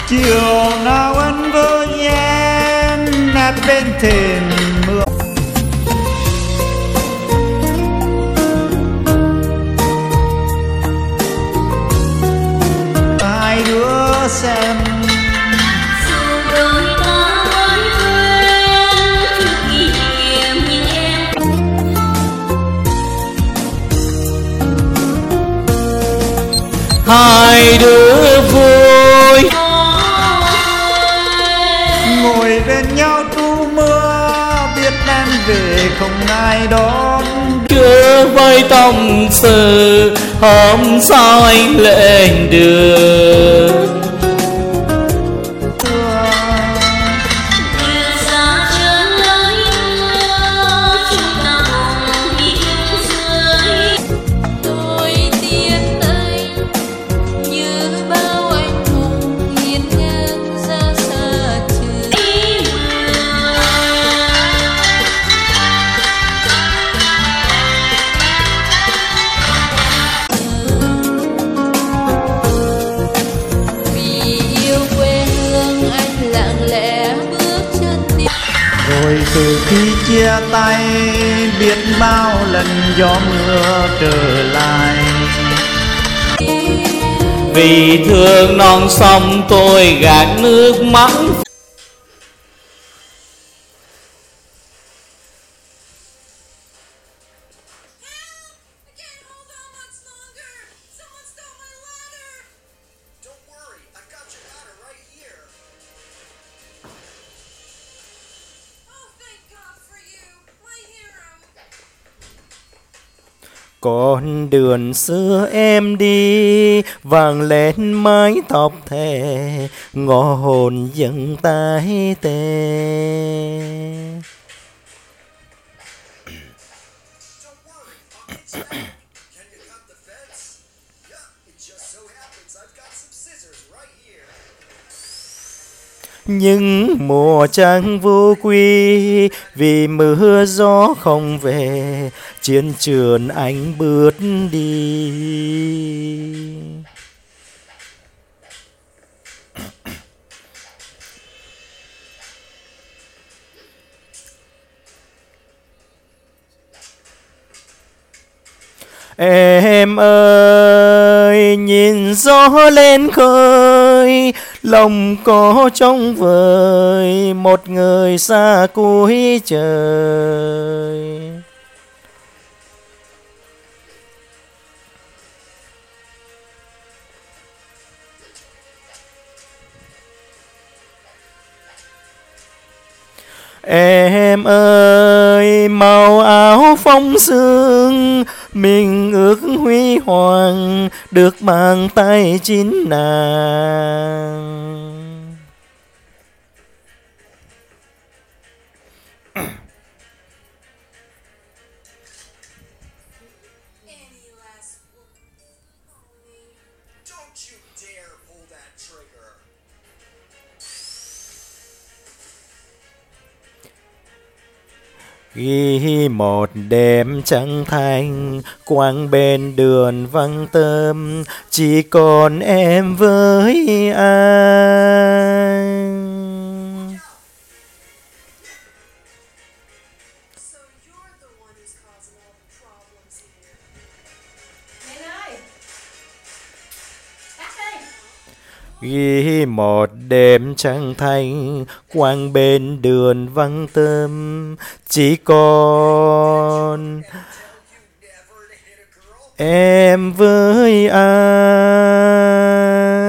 chiều nào anh với em bên thềm mưa. Hai đứa xem hai đứa vui ngồi bên nhau trú mưa, biết em về không ai đón. chưa với tâm sự hôm sau anh lên đường. Rồi từ khi chia tay biết bao lần gió mưa trở lại. Vì thương non sông tôi gạt nước mắt. Con đường xưa em đi vàng lên mái tóc thề, ngõ hồn dần tái tê. Nhưng mùa trăng vô quy vì mưa gió không về, chiến trường anh bước đi. Em ơi nhìn gió lên khơi, lòng có trống vời một người xa cuối trời. Em ơi màu áo phong sương, mình ước huy hoàng được bàn tay chính nàng. Ghi một đêm trăng thanh quang bên đường vắng tơm, chỉ còn em với anh. Ghi một đêm trăng thanh quang bên đường vắng tơm, chỉ còn em với anh.